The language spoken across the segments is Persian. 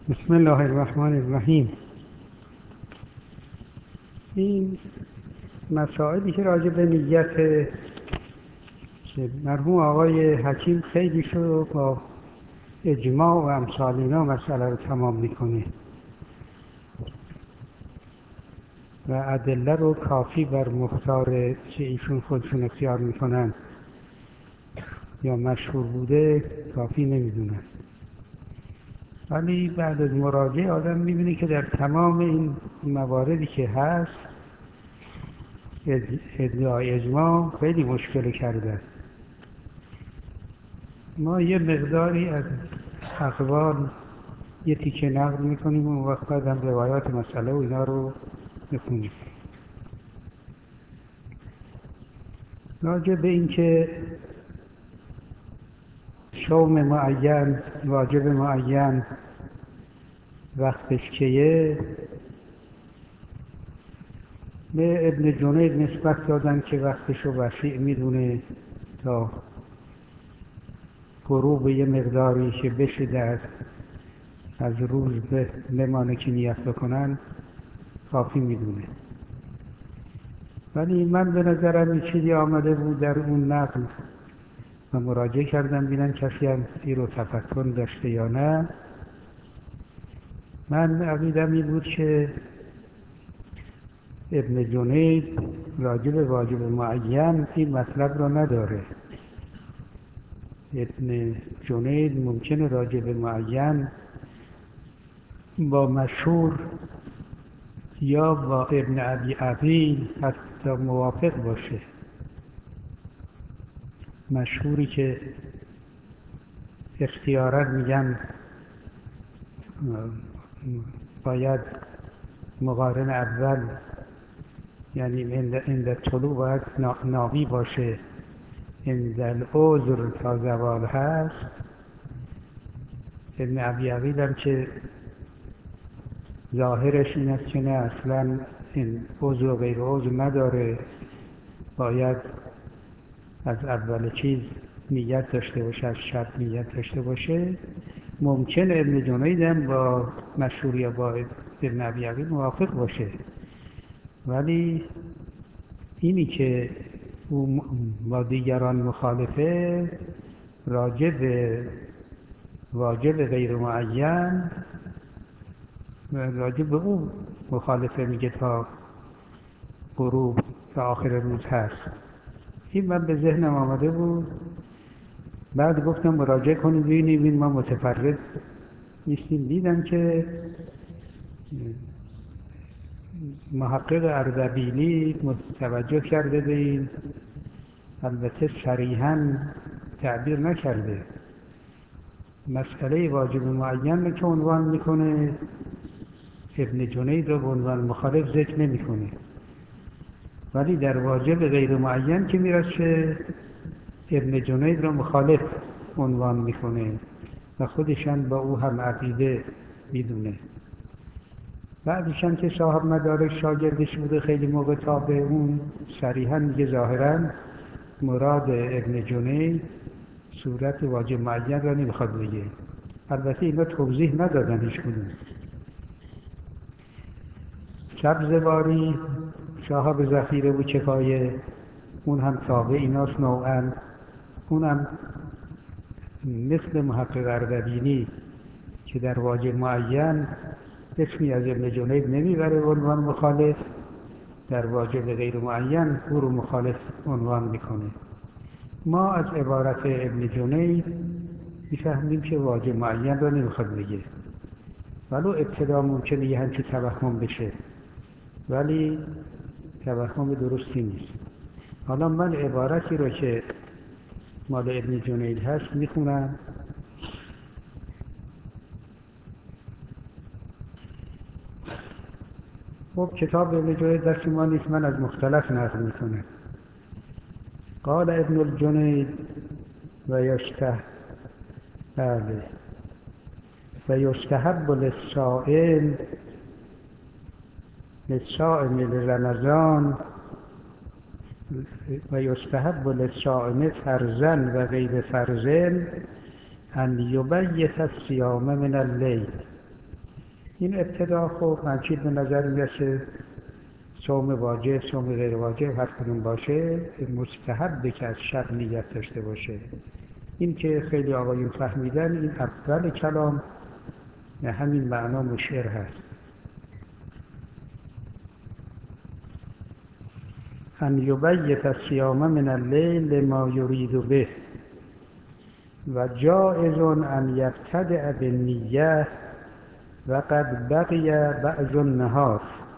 بسم الله الرحمن الرحیم. این مسائلی که راجع به نیت که مرحوم آقای حکیم خیلی شو با اجماع و امثال اینا مسئله رو تمام میکنه و ادله رو کافی بر مختار که ایشون خودشون اختیار میکنن یا مشهور بوده کافی نمیدونن. ولی بعد از مراجعه آدم میبینه که در تمام این مواردی که هست ادعای اجماع خیلی مشکل کردن. ما یه مقداری از اقوال یه تیکه نقل میکنیم و وقت بعد هم روایات مسئله و اینا رو میخونیم. راجع به این که صوم معین واجب معین وقتش کیه، به ابن جنید نسبت دادن که وقتش رو وسیع میدونه تا غروب یه مقداری که بشه از روز بمانه که نیت بکنن کافی میدونه. ولی من به نظرم یه چیزی آمده بود در اون نقل و مراجعه کردم بینم کسی هم این رو تفکر داشته یا نه. من عقیدم این بود که ابن جنید راجع به واجب معین این مطلب رو نداره. ابن جنید ممکنه راجع به معین با مشهور یا با ابن ابی عقیل حتی موافق باشه. مشهوری که اختیارا میگن باید مقارن اول، یعنی عند طلوع باید ناوی باشه، عند العذر تا زوال هست. ابن ابی عقیل هم که ظاهرش این است که نه اصلا این عذر و غیر عذر نداره، باید از اول چیز نیت داشته باشه، از شب نیت داشته باشه. ممکن ابن جنید هم با مشهور یا با ابن ابی عقیل موافق باشه، ولی اینی که او با دیگران مخالفه راجع به واجب غیر معین راجع به او مخالفه، میگه تا غروب تا آخر روز هست. این من به ذهنم آمده بود، بعد گفتم مراجعه کنیم ببینیم این ما متفرد نیستیم. دیدم که محقق اردبیلی توجه کرده به این، البته صریحاً تعبیر نکرده. مسئله واجب معین که عنوان میکنه، ابن جنید رو به عنوان مخالف ذکر نمیکنه، ولی در واجب غیر معین که میرسه ابن جنید رو مخالف عنوان میکنه و خودشان با او هم عقیده میدونه. بعدش هم که صاحب مدارک شاگردش بوده خیلی موقع تابع اون، صریحاً میگه ظاهراً مراد ابن جنید صورت واجب معین را نمیخواد بگه. البته اینا توضیح ندادن هیچ کدوم. سبزواری صاحب ذخیره و کفایه، اون هم تابع ایناست نوعاً، اون هم مثل محقق اردبیلی که در واجب معین اسمی از ابن جنید نمیبره عنوان مخالف، در واجب غیر معین او رو مخالف عنوان میکنه. ما از عبارت ابن جنید میفهمیم که واجب معین را نمیخواد بگه، ولو ابتدا ممکنه یه همچه توهم بشه، ولی توهم درستی نیست. حالا من عبارتی رو که مال ابن جنید هست میخونم. خب کتاب ابن جنید دست ما نیست، من از مختلف نقل میکنم. قال ابن الجنید و بله و یستحب للصائم رمضان و یستحب للصائم فرضاً و غیر فرض ان یبیت الصیام من اللیل. این ابتدا خب منچید به نظر میرسه صوم واجب، صوم غیر واجب هر کدوم باشه مستحبه که از شب نیت داشته باشه. این که خیلی آقایون فهمیدن این اول کلام به همین معنا مشعر هست. ان یبیت الصیام من اللیل لما یرید به و جائز ان یبتدع بالنیه و قد بقی بعض النهار،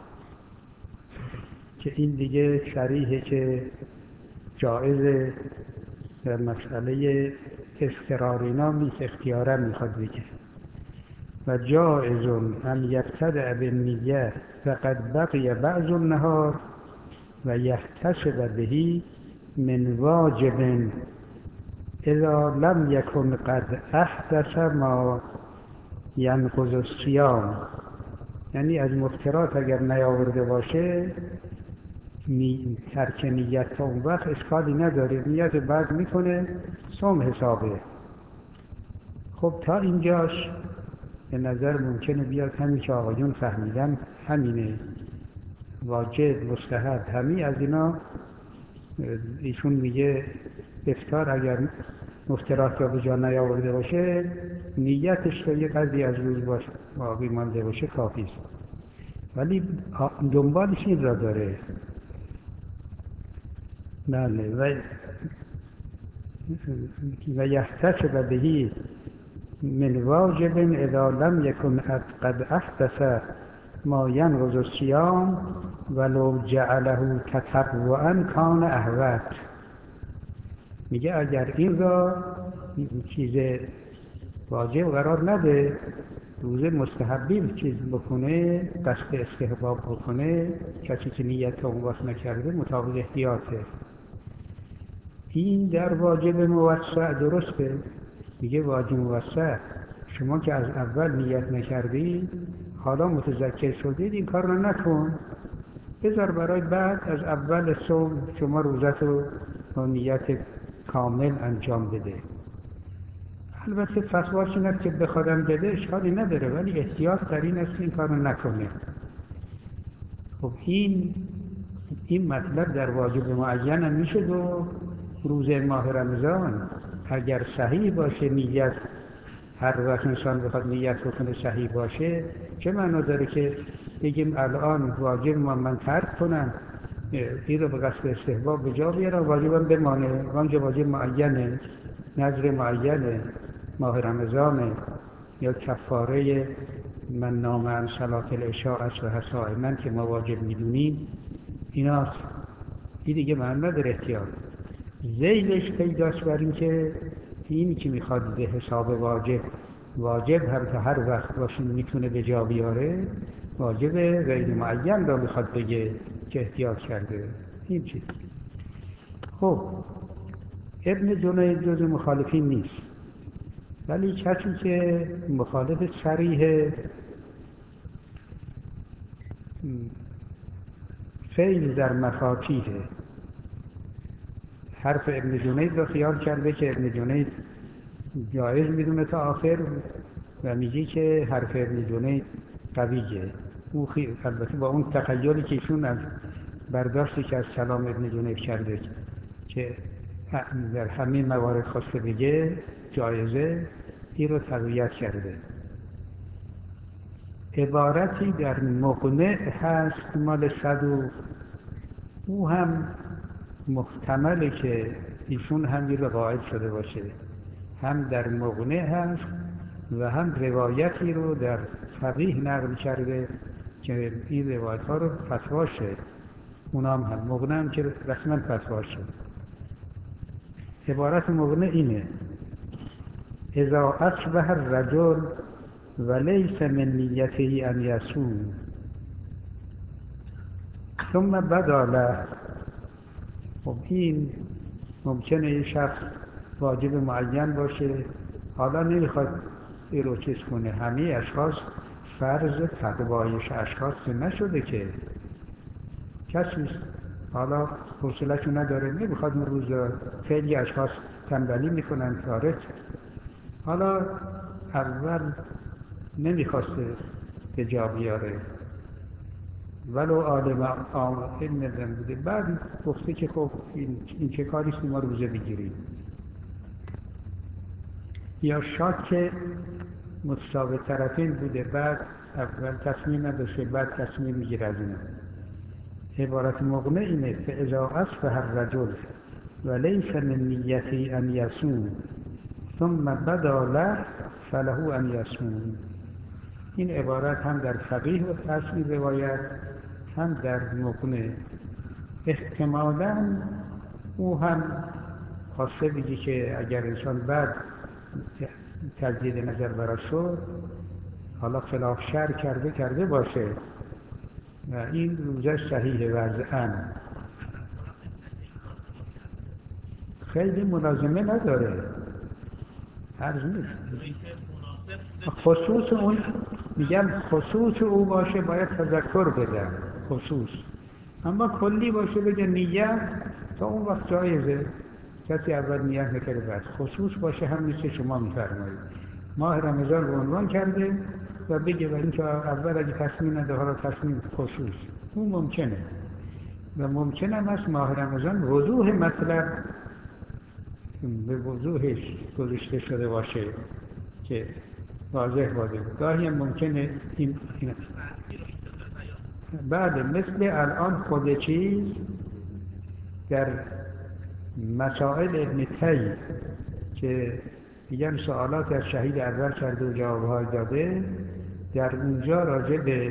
که این دیگه صریحه که جائز در مسئله اضطرار اینا نیست، اختیارا میخواد بگه. و جائز ان یبتدع بالنیه و قد بقی بعض النهار و یحتسب به من واجب اذا لم یکن قد احدث ما ینقض الصیام. یعنی از مفترات اگر نیاورده باشه ترک نیت تا اون وقت اشکالی نداره، نیت بعد میکنه صوم حسابه. خب تا اینجاش به نظر ممکنه بیاد همین که آقایون فهمیدن همینه، واجب، مستحب، همین از اینا. ایشون میگه افطار اگر مفترات را به جا نیاورده باشه نیتش تا یه قدری از روز باقی مانده باشه کافی است. ولی دنبالش این را داره، بله، و یحتسب به من واجب اذا لم یکن قد احدث ما ینقض الصیام ولو جعله تطوعا کان احوط. میگه اگر این را چیز واجب قرار نده، روزه مستحبی چیز بکنه، قصد استحباب بکنه، کسی که نیت اون وقت نکرده مطابق احتیاطه. این در واجب موسع درسته. میگه واجب موسع شما که از اول نیت نکردی حالا متذکر شدید این کار رو نکن، بذار برای بعد از اول صوم شما روزت رو با نیت کامل انجام بده. البته فتواش این است که بخوادم بده اشکالی نداره، ولی احتیاط در این است که این کار رو نکنه. خب این مطلب در واجب معین هم میشه دو روزه ماه رمضان اگر صحیح باشه نیت، هر وقت انسان بخواد نیت بکنه صحیح باشه، چه معنا داره که بگیم الان واجب من ترک کنم این رو به قصد استحباب به جا بیارم واجبم بمانه، وانجا واجب معینه، نذر معینه، ماه رمضانه، یا کفاره من نام عن صلاة العشاء اصبح صائما که ما واجب میدونیم ایناست. این دیگه معنی نداره احتیاط. ذیلش پیداست بر این که اینی که میخواد به حساب واجب هر وقت باشه میتونه به جا بیاره، واجب غیر معین را میخواد بگه که احتیاط کرده. این چیز. خب ابن جنید جز مخالفین نیست، ولی کسی که مخالف صریح فیض در مفاتیحه، حرف ابن جنید رو خیال کرده که ابن جنید جایز میدونه تا آخر و میگه که حرف ابن جنید قویه. البته با اون تخیلی که ایشون از برداشتی که از کلام ابن جنید کرده که در همه موارد خواسته بگه جایزه، این رو تقویت کرده. عبارتی در مقنع هست مال صدوق، او هم محتمله که ایشون هم این رو قائل شده باشه، هم در مقنع هست و هم روایتی رو در فقیه نقل کرده که این روایت ها رو فتواشه، اونام هم مقنع هم که رسما فتواشه. عبارت مقنع اینه: اذا اصبح الرجل ولیس من نیته ان یصوم ثم بدا له. خب این ممکنه یه شخص واجب معین باشه، حالا نمیخواد این رو چیز کنه. همه اشخاص فرض تقوایش اشخاص که نشده که کسی حالا حوصله‌شو نداره نمیخواد اون روز، خیلی اشخاص تنبلی میکنن تارک، حالا اول نمیخواسته به جا بیاره، ولو عالم علم زن بوده. بعد گفته که خب این چه کاریست ما روزه بگیریم. یا شاک متساوی طرفین بوده، بعد اول تصمیم نداشته، بعد تصمیم میگیره از اینه. عبارت مقنع اینه: فاذا اصبح الرجل ولیس من نیتی ان یصوم ثم بدا له فله ان یصوم. این عبارت هم در فقیه هست این روایت، هم در مقنع. احتمالاً او هم خواسته بگی که اگر انسان بعد تجدید نظر براش شد، حالا خلاف شرع کرده باشه و این روزش صحیح وضعاً، خیلی ملازمه نداره. عرض نیست خصوص اون، میگم خصوص او باشه باید تذکر بدن خصوص، اما کلی باشه بگه نیت، تا اون وقت جایزه. کسی اول نیت نکرده بعد خصوص باشه، هم نیست که شما میفرمایید ماه رمضان رو عنوان کرده و بگه برای اینکه اول اگه تصمیم نده حالا تصمیم خصوص، اون ممکنه و ممکن هم هست ماه رمضان وضوح مطلب به وضوحش گذاشته شده باشه که واضح باشه. گاهی هم ممکنه این بله، مثل الان خود چیز در مسائل ابن تی که میگن سوالات از شهید اول کرده و جوابهای داده، در اونجا راجع به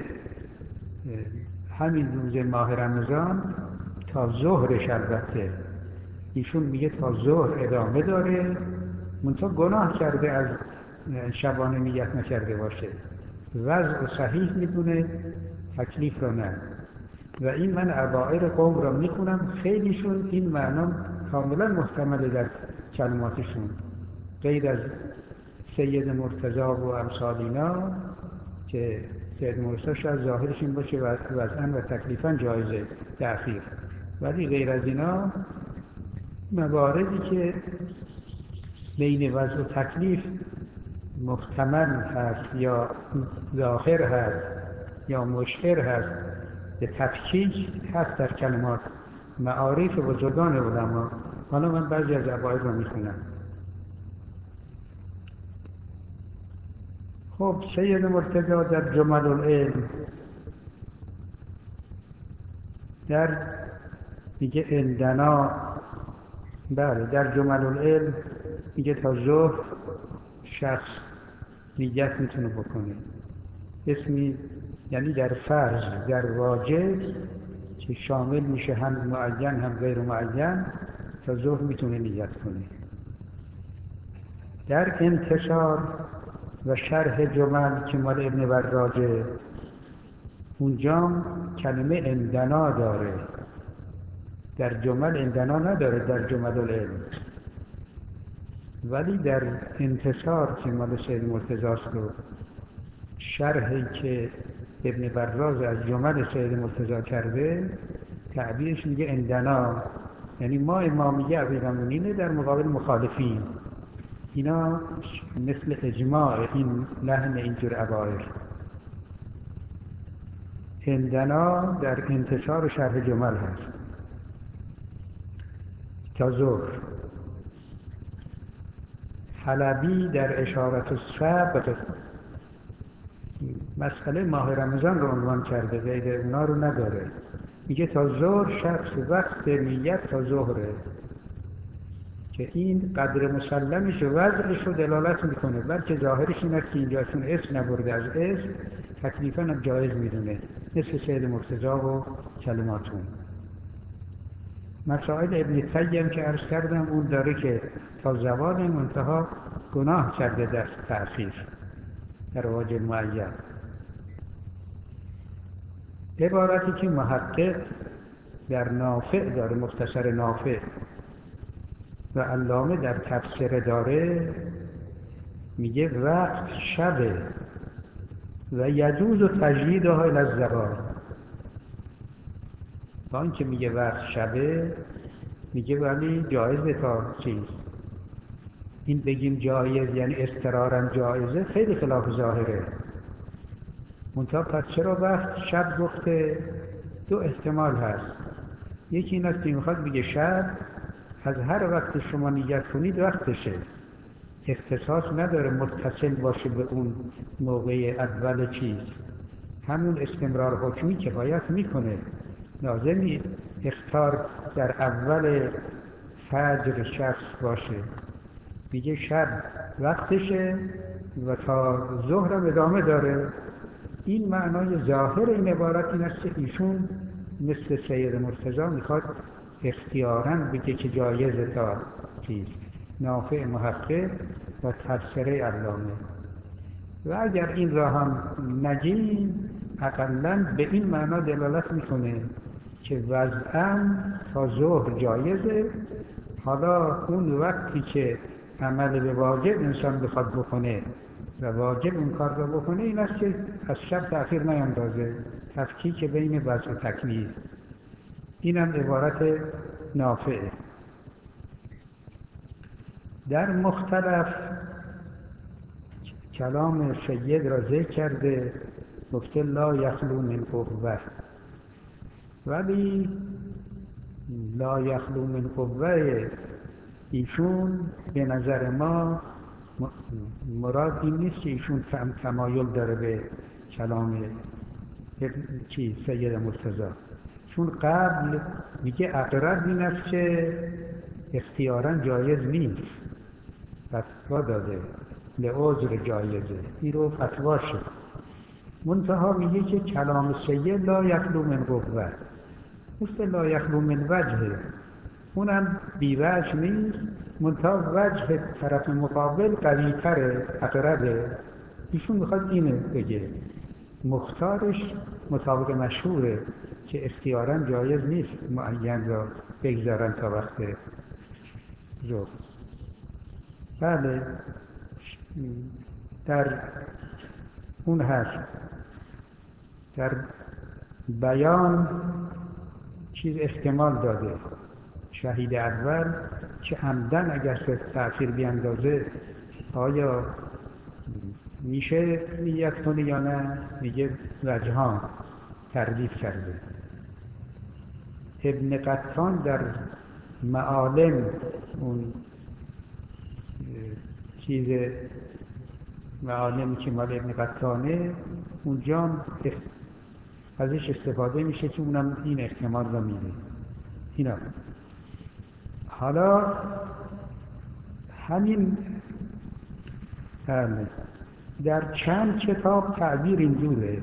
همین روز ماه رمضان تا ظهرش، البته ایشون میگه تا ظهر ادامه داره، منتها گناه کرده از شبانه نیت نکرده باشه، وضع صحیح میدونه، تکلیف رو نه. و این من عبائر قوم را میخونم، خیلیشون این معنا کاملا محتمله در کلماتشون، غیر از سید مرتضی و امثال اینا که سید مرتضی شاید ظاهرش این باشه وضعاً و تکلیفاً جایزه تأخیر، ولی غیر از اینا مواردی که بین وضع و تکلیف محتمل هست یا ظاهر هست یا مشهر هست به تفکیک هست در کلمات معارف بزرگان علما. حالا من بعضی از عبائر رو میخونم. خب سید مرتضی در جمل العلم در میگه عندنا، بله در جمل العلم میگه تا ظهر شخص نیت میتونه بکنه، اسمی یعنی در فرض، در واجب که شامل میشه هم معین هم غیر معین، تا ظهر میتونه نیت کنه. در انتشار و شرح جمل که مال ابن وراجه، اونجا کلمه عندنا داره، در جمل عندنا نداره در جمل العلم، ولی در انتصار که مال سید مرتضی است و شرحی که ابن براز از جمل سید مرتضی کرده، تعبیرش میگه عندنا، یعنی ما امامیه امیرالمومنین در مقابل مخالفین. اینا مثل اجماع این لحن اینجور عبائر. عندنا در انتشار و شرح جمل هست تا ظهر. حلبی در اشارت السبق مسئله ماه رمضان رو عنوان کرده، غیر اونا رو نداره. میگه تا ظهر شخص وقت نیت تا ظهره، که این قدر مسلمش و وضعش رو دلالت میکنه، بلکه ظاهرش این است که اینجا چون اسم نبرده از اسم تکلیفاً هم جایز میدونه، مثل سید مرتضی و کلماتون. مسائل ابن تیم که عرض کردم اون داره که تا زوال منتها گناه کرده در تأخیر در واجب معین. عبارتی که محقق در نافع داره، مختصر نافع، و علامه در تفسیر داره، میگه وقت شبه و یجوز و تجدیدها الی الزوال. با اینکه میگه وقت شبه، میگه ولی جایزه تا چیز، این بگیم جایز یعنی اضطرارا جایزه، خیلی خلاف ظاهره. منتها پس چرا وقت شب گفته؟ دو احتمال هست. یکی این است که میخواد بگه شب از هر وقت شما نیت کنید وقتشه، اختصاص نداره متصل باشه به اون موقع اول چیز. همون استمرار حکمی کفایت میکنه، لازمی اخطار در اول فجر شخص باشه. میگه شب وقتشه و تا ظهرم ادامه داره. این معنای ظاهر این عبارت این است که ایشون مثل سید مرتضی میخواد اختیاراً بگه که جایز تا چیز. نافع محقق و تفسیره علامه. و اگر این را هم نگیم اقلاً به این معنا دلالت میکنه که وضعاً تا ظهر جایزه. حالا اون وقتی که عمل به واجب انسان بخواد بکنه و واجب اون کار را بکنه این است که از شب تأخیر نیندازه، تفکیک بین وضع و تکمیل. این هم عبارت نافعه. در مختلف کلام سید را ذکر کرده، گفته لا یخلو من قوه، ولی لا یخلو من قوه ایشون به نظر ما مراد این نیست که ایشون تمایل داره به کلام سید مرتضی. چون قبل میگه اقرب این است که اختیاراً جایز نیست، فتوا داده لعذر جایزه، این رو فتوا شد. منتها میگه که کلام سید لا یخلو من قوه، مثل لا یخلو من وجهه، اونم بیوجه نیست، منتها وجه طرف مقابل قوی‌تره، اقربه. ایشون میخواد اینو بگه. مختارش مطابق مشهوره که اختیاراً جایز نیست معین را بگذارن تا وقت ظهر. بله، در اون هست، در بیان چیز احتمال داده. شهید اول که عمدن اگر تأخیر بیندازه آیا میشه نیت کنه یا نه؟ میگه وجهان تردید کرده. ابن قطان در معالم، اون چیز معالمی که مال ابن قطانه، اونجا ازش استفاده میشه که اونم این احتمال رو میده. اینا حالا همین در چند کتاب تعبیر اینجوره.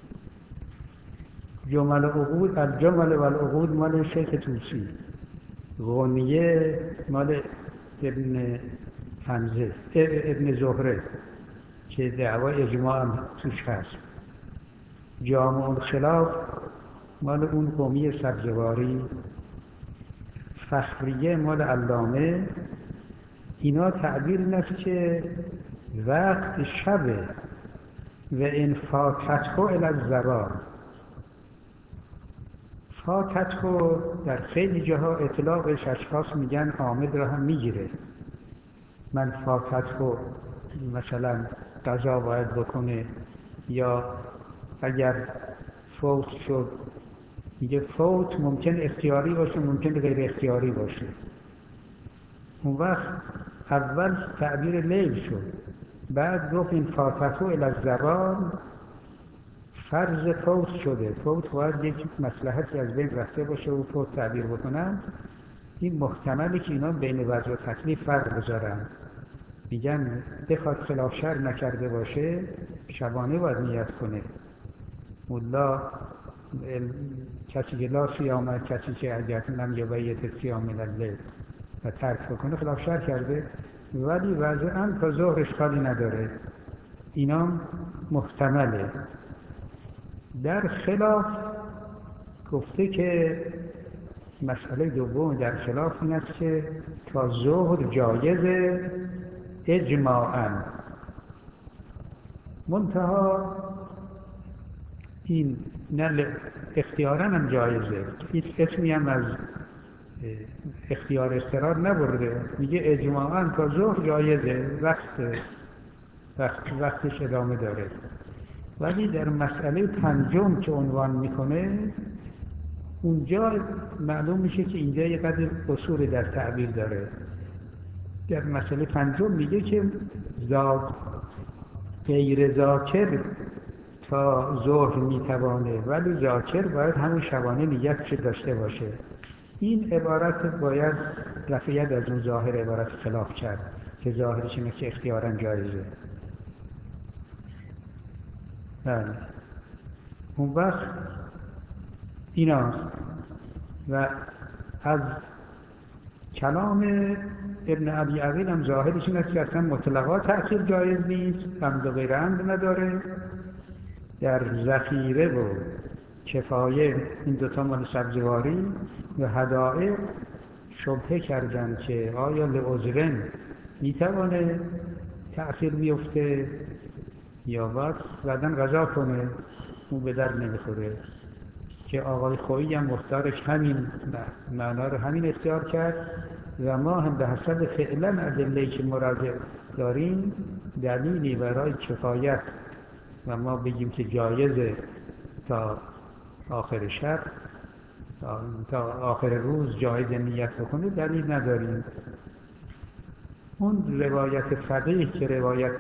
جمل عقود، الجمل و العقود مال شیخ توسی، غنیه مال ابن حمزه ابن زهره که دعوای اجماع هم توش هست، جامع الخلاف مال اون قومی سبزواری، فخریه مال علامه. اینا تعبیر این است که وقت شبه و ان فاتته الی الزوال. فاتته در خیلی جاها اطلاقش اشخاص میگن عامد را هم میگیره. من فاتته مثلا قضا باید بکنه، یا اگر فوت شد میگه فوت ممکن اختیاری باشه ممکن غیر اختیاری باشه. اون وقت اول تعبیر لیل شد، بعد گفت این فاتحه الی الزوال فرض فوت شده. فوت باید یک مصلحتی از بین رفته باشه و فوت تعبیر بکنن. این محتمله که اینا بین وضع و تکلیف فرق بذارن. میگن بخواد خلاف شرع نکرده باشه شبانه باید نیت کنه. ملا کسی که لا صیام، کسی که اگر لم یبیت صیام اللیل و ترک بکنه خلاف شرع کرده، ولی وضعاً تا ظهرش کاری نداره. اینا محتمله. در خلاف گفته که مسئله دوم در خلاف این است که تا ظهر جایزه اجماعاً، منتها این نه اختیاراً هم جایزه، هیچ اسمی هم از اختیار اضطرار نبرده. میگه اجماعاً تا ظهر جایزه، وقتش ادامه داره. ولی در مسئله پنجم که عنوان میکنه اونجا معلوم میشه که اینجا یه قدر قصور در تعبیر داره. در مسئله پنجم میگه که غیر ذاکر تا ظهر میتوانه، ولی ذاکر باید همون شبانه نیت داشته باشه. این عبارت باید رفعیت از اون ظاهر عبارت خلاف کرد که ظاهرش اینه که اختیاراً جایزه. بله. اون وقت ایناست و از کلام ابن ابی عقیل هم ظاهرش این است که اصلا مطلقا تأخیر جایز نیست، عمد و غیر عمد نداره. در ذخیره و کفایه این دوتا مال سبزواری و هدایق شبهه کردن که آیا لعذرن میتوانه تأخیر بیفته یا باید بعداً قضا کنه. اون به در نمیخوره که آقای خویی هم مختارش همین معنا رو همین اختیار کرد و ما هم به حسب فعلا ادله‌ای که مراجع داریم دلیلی برای کفایت و ما بگیم که جایزه تا آخر شب تا آخر روز جایز نیت بکنه دلیل نداریم. اون روایت فقیه که روایت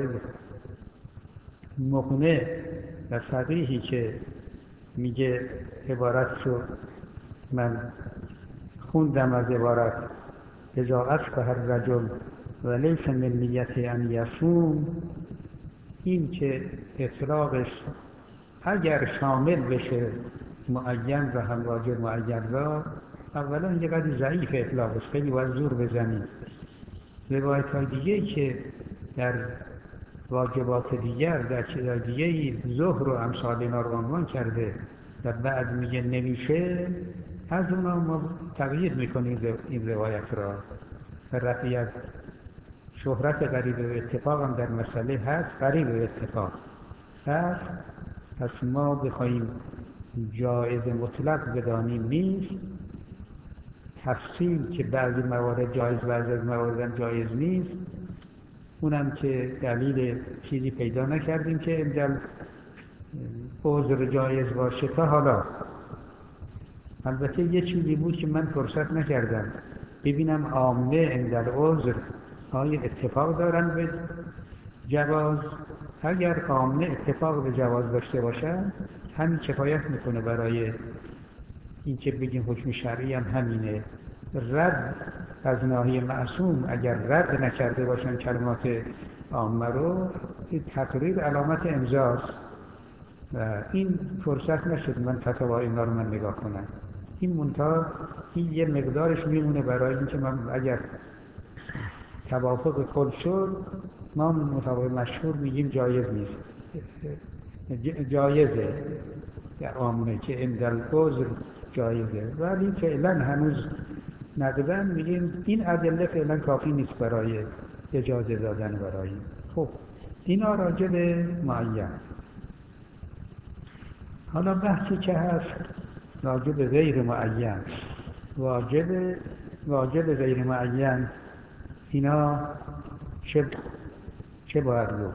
مقنع و فقیهی که میگه عبارتشو من خوندم از عبارت اذا اصبح الرجل و لیس من نیت ان یصوم، این که اطلاقش اگر شامل بشه معین و هم واجب معین را، اولا یه قدر ضعیف اطلاقش، خیلی باید زور بزنید. روایت های دیگه که در واجبات دیگر در چیزهای دیگه ظهر و امثال اینا رو عنوان کرده و بعد میگه نمیشه، از اونا ما تغییر میکنیم این روایت را و رفعیت شهرت قریب به اتفاق هم در مسئله هست، قریب به اتفاق هست. پس ما بخواهیم جایز مطلق بدانیم نیست، تفصیل که بعضی موارد جایز بعضی از موارد جایز نیست، اونم که دلیل چیزی پیدا نکردیم که اندل عذر جایز باشه تا حالا. البته یه چیزی بود که من فرصت نکردم ببینم عامه اندل عذر آیا اتفاق دارن به جواز. اگر عامه اتفاق به جواز داشته باشن همین کفایت میکنه برای این که بگیم حکم شرعی هم همینه. رد از ناحیه معصوم اگر رد نکرده باشن کلمات عامه رو، این تقریر علامت امضاست و این فرصت نشد من فتاوای اینا رو من نگاه کنم. این منتها این یه مقدارش میمونه برای اینکه من اگر توافق کل شد ما مطابق مشهور میگیم جایز نیست، جایزه در عامه که اندل عذر جایزه، ولی فعلا هنوز نقدن میگیم این ادله فعلا کافی نیست برای اجازه دادن برای. خب اینا راجع به معین. حالا بحثی که هست راجع به غیر معین، واجب غیر معین، اینا چه باید بود؟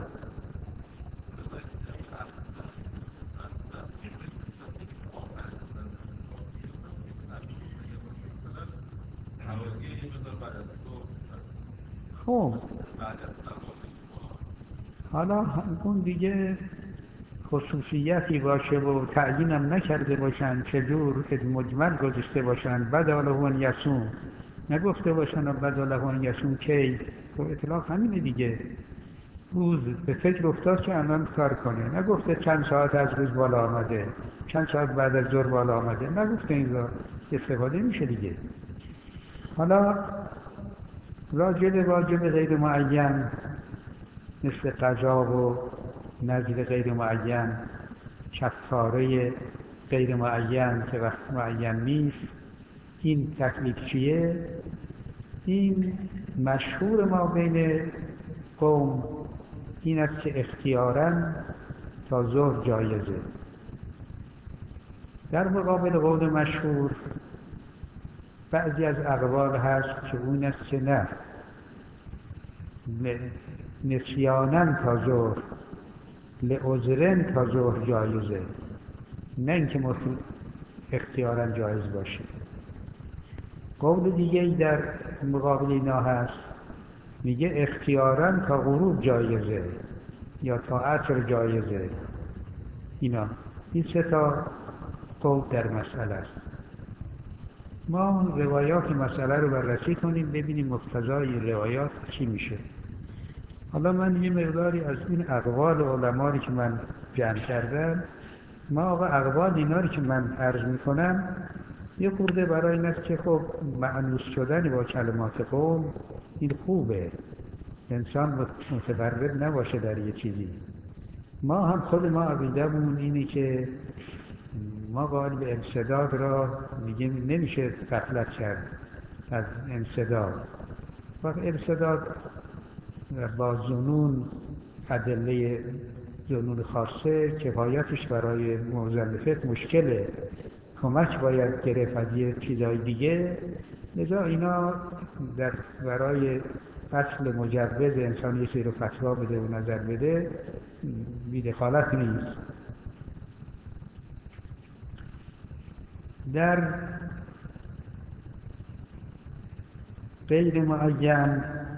خب حالا اون دیگه خصوصیتی باشه و تعیینم نکرده باشن چجور مجمل گذاشته باشن بداله ان یصوم، نگفته باشن بداله ان یصوم کی. خب اطلاق همینه دیگه، روز به فکر افتاد که الان کار کنه، نگفته چند ساعت از روز بالا آمده چند ساعت بعد از ظهر بالا آمده، نگفته این را استفاده میشه دیگه. حالا راجع به واجب غیر معین مثل قضا و نذر غیر معین، کفاره غیر معین که وقت معین نیست، این تکلیف چیه؟ این مشهور ما بین قوم این است که اختیاراً تا ظهر جایزه. در مقابل قول مشهور بعضی از اقوال هست که اون است که نه، نسیاناً تا ظهر لعذرن تا ظهر جایزه، نه اینکه اختیارا جایز باشه. قول دیگه ای در مقابل اینا هست، میگه اختیارا تا غروب جایزه یا تا عصر جایزه. این سه تا قول در مسئله است. ما روایات مسئله رو بررسی کنیم ببینیم مقتضای روایات چی میشه. حالا من یه مقداری از این اقوال علمایی که من جمع کردم، ما آقا اقوال اینا رو که من عرض میکنم یه خورده برای این است که خب مأنوس شدن با کلمات قوم این خوبه، انسان متفرد نباشه در یه چیزی. ما هم خود ما عقیده‌مون اینه که ما قائل به انسداد را میگیم نمیشه غفلت کرد از انسداد. وقت انسداد با ظنون، ادله ظنون خاصه کفایتش برای موزن فقه مشکله، کمک باید گرفت از یه چیزای دیگه. لذا اینا برای اصل مجوز انسان یه چیزی رو فتوا بده و نظر بده بی دخالت نیست. در غیر معین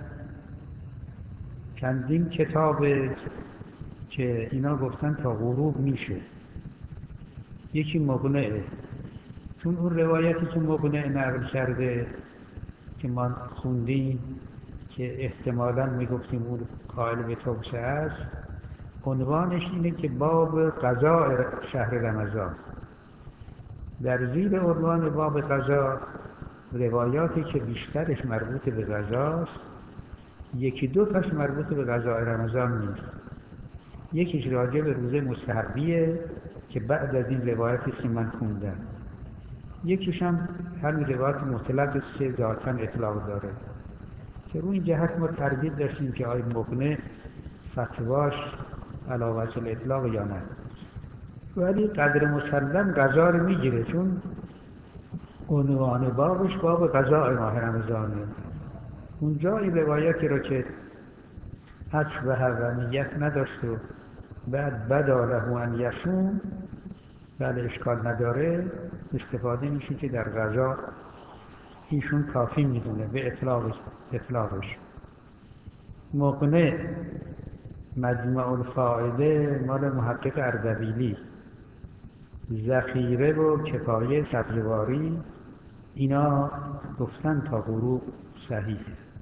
چندین کتابه که اینا گفتن تا غروب میشه. یکی مقنعه، چون اون روایتی که مقنع نقل کرده که ما خوندیم که احتمالاً میگفتیم اون قائل به توسعه است، عنوانش اینه که باب قضاء شهر رمضان. در زیر عنوان باب قضا روایاتی که بیشترش مربوط به قضاست، یکی دو تاش مربوط به قضاء رمضان نیست. یکیش راجع به روزه مستحبیه که بعد از این روایتی که من خوندم، یکیش هم همین روایت مطلق است که ذاتاً اطلاق داره، که روی این جهت ما تردید داشتیم که آیا مقنع فتواش علی وجه الاطلاق یا نه. ولی قدر مسلم قضا رو میگیره، چون عنوان بابش باب قضاء ماه رمضانه. اونجا این روایتی رو که اصبح و نیت نداشت و بعد بدا له ان یصوم، بله اشکال نداره، استفاده میشه که در قضا ایشون کافی میدونه به اطلاقش. مقنع مجمع الفائده مال محقق اردبیلی، ذخیره و کفایه سبزواری، اینا گفتن تا غروب صحیح.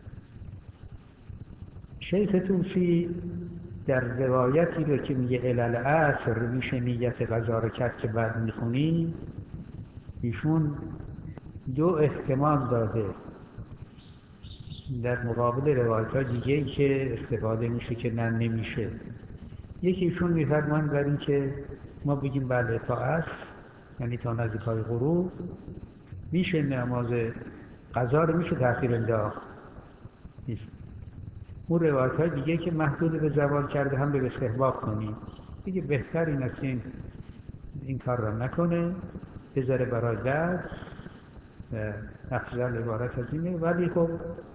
شیخ طوسی در روایتی رو که میگه علل عصر میشه نیت قضا رو کرد که بعد میخونی، ایشون دو احتمال داده در مقابل روایت‌های دیگه‌ای که استفاده میشه که نه نمیشه. یکیشون میفرمان بر این که ما بگیم بله تا عصر، یعنی تا نزدیکای غروب میشه نماز قضا رو میشه تأخیر انداخت. اون روایت‌های دیگه که محدود به زوال کرده هم به استحباب کنیم، دیگه بهتر این است که این کار را نکنه، بذاره برای بعد، افضل عبارت از اینه. ولی خب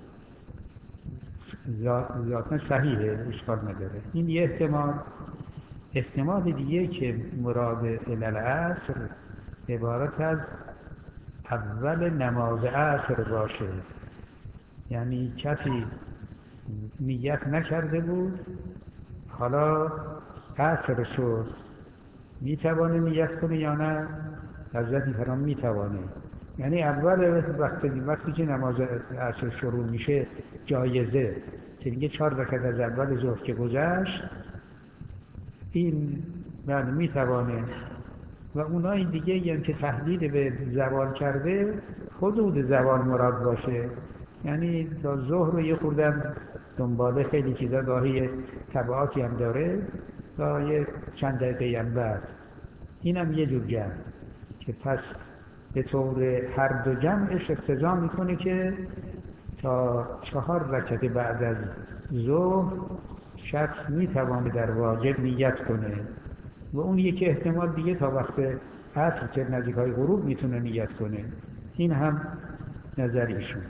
ذاتاً صحیحه، اشکال نداره. این یه احتمال دیگه که مراد علل عصر عبارت از اول نماز عصر باشه، یعنی کسی نیت نکرده بود حالا عصر شد، میتوانه نیت کنه یا نه؟ حضرت میفرمایند میتوانه، یعنی اول وقتی که نماز عصر شروع میشه جایزه که میگه 4 رکعت از اول ظهر که گذشت، این بله میتوانه. و اونای دیگه هم که تحدید به زوال کرده حدود زوال مراد باشه، یعنی تا ظهر رو یه خوردن دنباله خیلی چیزا گاهی تبعاتی هم داره تا یه چند دقیقه هم بعد، اینم یه جور جمع که پس به طور هر دو جمعش اقتضا میکنه که تا 4 رکعت بعد از ظهر شخص میتوانه در واجب نیت کنه، و اون یکی احتمال دیگه تا وقت عصر که نزدیکای غروب میتونه نیت کنه. این هم نظریشون.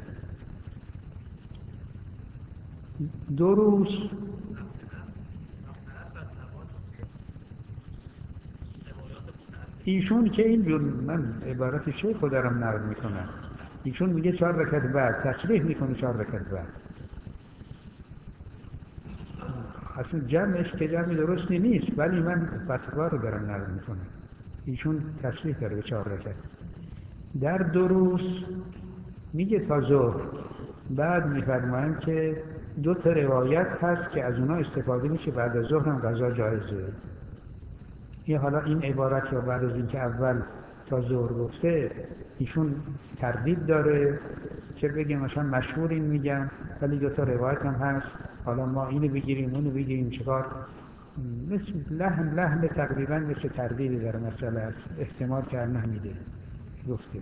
2 روز ایشون که اینجور، من عبارت شیخ رو دارم نقل میکنم، ایشون میگه 4 رکعت بعد، تصریح میکنه 4 رکعت بعد. اصلا جمعش که جمع درستی نیست، ولی من فتوا رو دارم نقل میکنم. ایشون تصریح داره به 4 رکعت. در دروس میگه تا ظهر. بعد میفرمایند که 2 تا روایت هست که از اونا استفاده میشه بعد از ظهر هم قضا جایزه. حالا این عبارت رو بعد از اینکه اول تا ظهر گفته، ایشون تردید داره که بگه مثلا مشهور این میگن، ولی 2 تا روایت هم هست، حالا ما اینو بگیریم اونو بگیریم چکار. مثل لحن تقریبا مثل تردید در مسئله است، احتمال که نمیده گفته.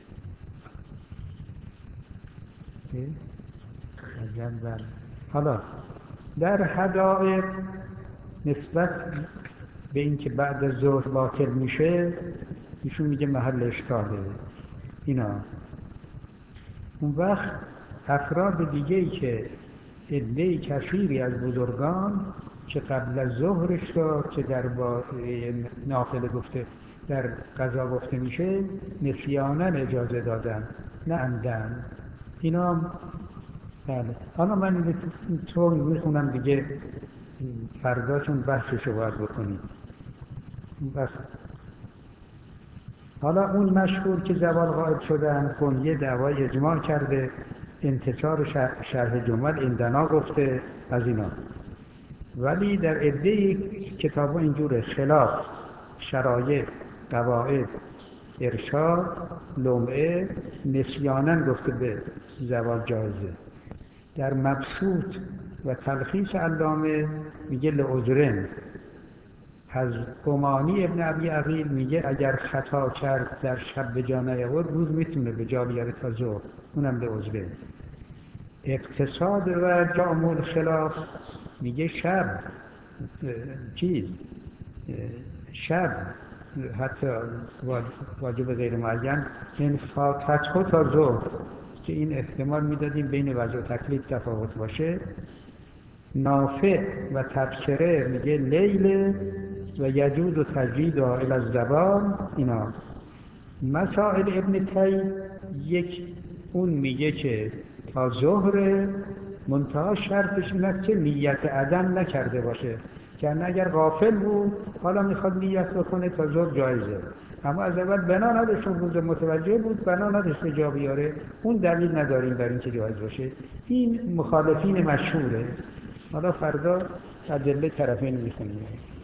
حالا در حدائق نسبت به اینکه بعد از ظهر باطل میشه، ایشون میگه محل اشکاله اینا. اون وقت افراد دیگه‌ای که عده کثیری از بزرگان که قبل از ظهرش را که در نافله گفته در قضا گفته میشه نسیاناً اجازه دادن، نه عمدن. اینا هم بله. حالا من تو میخونم دیگه، فردا چون بحثشو باید بکنید. بس. حالا اون مشهور که زوال غائب شدن کنیه دعوای اجماع کرده، انتصار شرح جمل اندنا گفته از اینا. ولی در عده کتابا اینجوره: خلاف، شرایط، قواعد، ارشاد، لمعه، نسیانن گفته به زوال جایزه. در مبسوط و تلخیص علامه میگه لعذرن. از قمانی ابن ابی عقیل میگه اگر خطا کرد در شب به جا نیاورد، روز میتونه به جا بیاره تا ظهر، اونم لعذرن. اقتصاد و جامع الخلاف میگه شب شب حتی واجب غیر معین این فاتحه تا ظهر، که این احتمال میدادیم بین وضع و تکلیف تفاوت باشه. نافع و تبصره میگه لیل و یجوز و تجوید الی الزبان. اینا مسائل ابن تی اون میگه که تا ظهر، منتها شرطش این است که نیت عدم نکرده باشه، که اگر غافل بود حالا میخواد نیت بکنه تا ظهر جایزه، اما از اول بنا نداشت، روز متوجه بود بنا نداشت به جا بیاره، اون دلیل نداریم برای اینکه جایز باشه. این مخالفین مشهوره. حالا فردا ادله طرفین میخونیم.